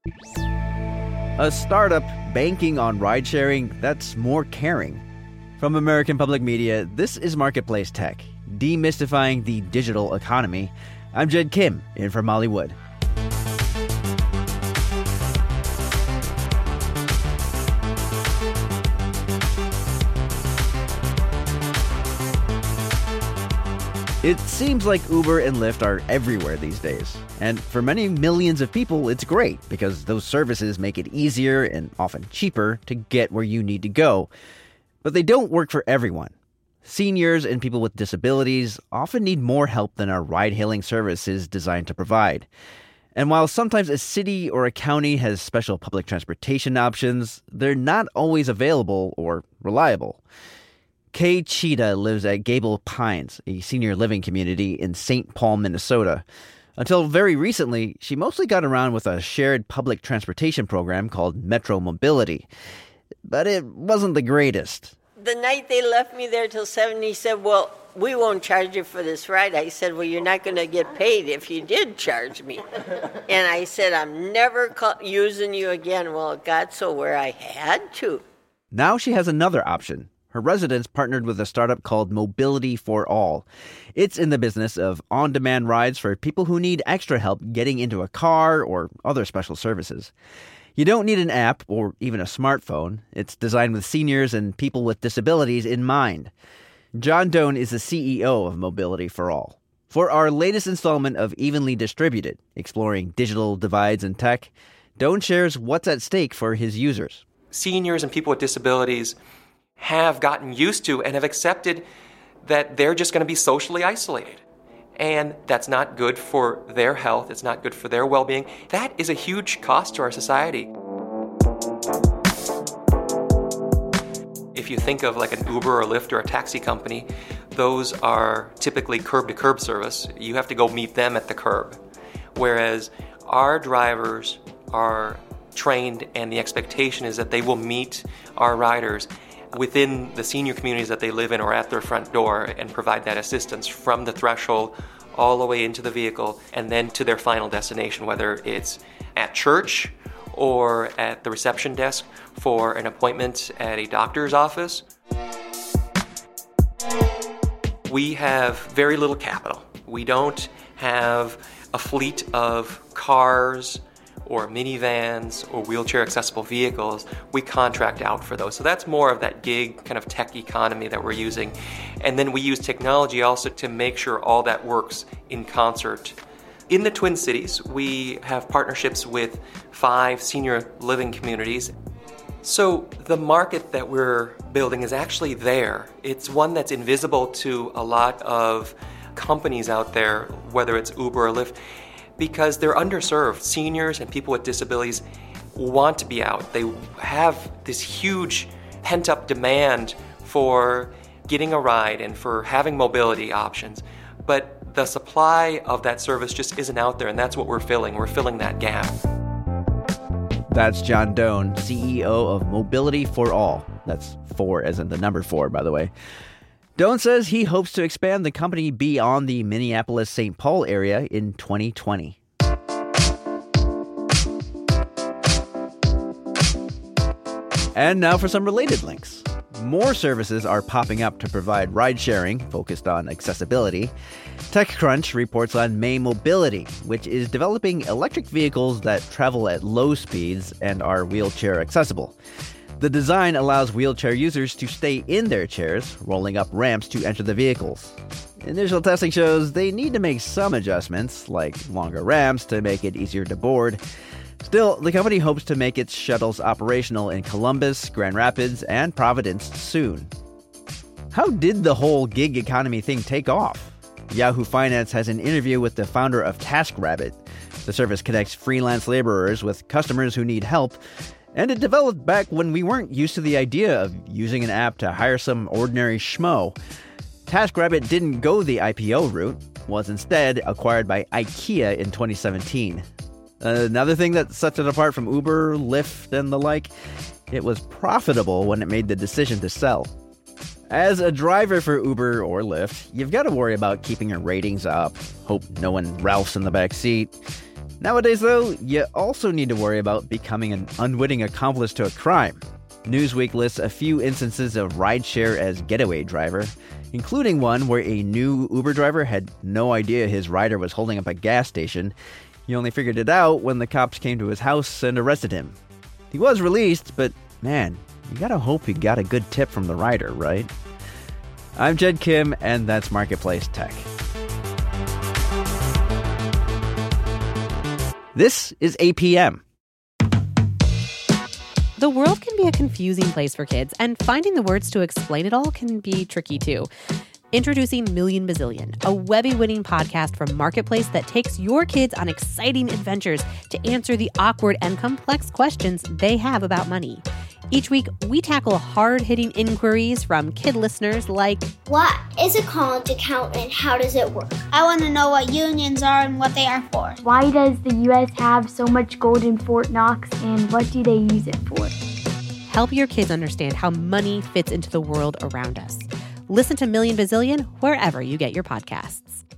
A startup banking on ride-sharing that's more caring. From American Public Media, this is Marketplace Tech, demystifying the digital economy. I'm Jed Kim, in from Hollywood. It seems like Uber and Lyft are everywhere these days. And for many millions of people, it's great because those services make it easier and often cheaper to get where you need to go. But they don't work for everyone. Seniors and people with disabilities often need more help than a ride-hailing service is designed to provide. And while sometimes a city or a county has special public transportation options, they're not always available or reliable. Kay Cheetah lives at Gable Pines, a senior living community in St. Paul, Minnesota. Until very recently, she mostly got around with a shared public transportation program called Metro Mobility. But it wasn't the greatest. The night they left me there till 7, he said, well, we won't charge you for this ride. I said, well, you're not going to get paid if you did charge me. And I said, I'm never using you again. Well, it got so where I had to. Now she has another option. Her residents partnered with a startup called Mobility for All. It's in the business of on-demand rides for people who need extra help getting into a car or other special services. You don't need an app or even a smartphone. It's designed with seniors and people with disabilities in mind. John Doan is the CEO of Mobility for All. For our latest installment of Evenly Distributed, exploring digital divides in tech, Doan shares what's at stake for his users. Seniors and people with disabilities have gotten used to and have accepted that they're just going to be socially isolated. And that's not good for their health. It's not good for their well-being. That is a huge cost to our society. If you think of like an Uber or Lyft or a taxi company, those are typically curb-to-curb service. You have to go meet them at the curb. Whereas our drivers are trained and the expectation is that they will meet our riders within the senior communities that they live in or at their front door and provide that assistance from the threshold all the way into the vehicle and then to their final destination, whether it's at church or at the reception desk for an appointment at a doctor's office. We have very little capital. We don't have a fleet of cars or minivans or wheelchair accessible vehicles. We contract out for those. So that's more of that gig kind of tech economy that we're using. And then we use technology also to make sure all that works in concert. In the Twin Cities, we have partnerships with 5 senior living communities. So the market that we're building is actually there. It's one that's invisible to a lot of companies out there, whether it's Uber or Lyft, because they're underserved. Seniors and people with disabilities want to be out. They have this huge pent-up demand for getting a ride and for having mobility options. But the supply of that service just isn't out there, and that's what we're filling. We're filling that gap. That's John Doan, CEO of Mobility for All. That's 4 as in the number 4, by the way. Doan says he hopes to expand the company beyond the Minneapolis-St. Paul area in 2020. And now for some related links. More services are popping up to provide ride-sharing focused on accessibility. TechCrunch reports on May Mobility, which is developing electric vehicles that travel at low speeds and are wheelchair accessible. The design allows wheelchair users to stay in their chairs, rolling up ramps to enter the vehicles. Initial testing shows they need to make some adjustments, like longer ramps to make it easier to board. Still, the company hopes to make its shuttles operational in Columbus, Grand Rapids, and Providence soon. How did the whole gig economy thing take off? Yahoo Finance has an interview with the founder of TaskRabbit. The service connects freelance laborers with customers who need help, and it developed back when we weren't used to the idea of using an app to hire some ordinary schmo. TaskRabbit didn't go the IPO route, was instead acquired by IKEA in 2017. Another thing that sets it apart from Uber, Lyft, and the like, it was profitable when it made the decision to sell. As a driver for Uber or Lyft, you've got to worry about keeping your ratings up, hope no one Ralphs in the back seat. Nowadays, though, you also need to worry about becoming an unwitting accomplice to a crime. Newsweek lists a few instances of rideshare as getaway driver, including one where a new Uber driver had no idea his rider was holding up a gas station. He only figured it out when the cops came to his house and arrested him. He was released, but man, you gotta hope he got a good tip from the rider, right? I'm Jed Kim, and that's Marketplace Tech. This is APM. The world can be a confusing place for kids, and finding the words to explain it all can be tricky too. Introducing Million Bazillion, a Webby-winning podcast from Marketplace that takes your kids on exciting adventures to answer the awkward and complex questions they have about money. Each week, we tackle hard-hitting inquiries from kid listeners like, what is a college account and how does it work? I want to know what unions are and what they are for. Why does the U.S. have so much gold in Fort Knox and what do they use it for? Help your kids understand how money fits into the world around us. Listen to Million Bazillion wherever you get your podcasts.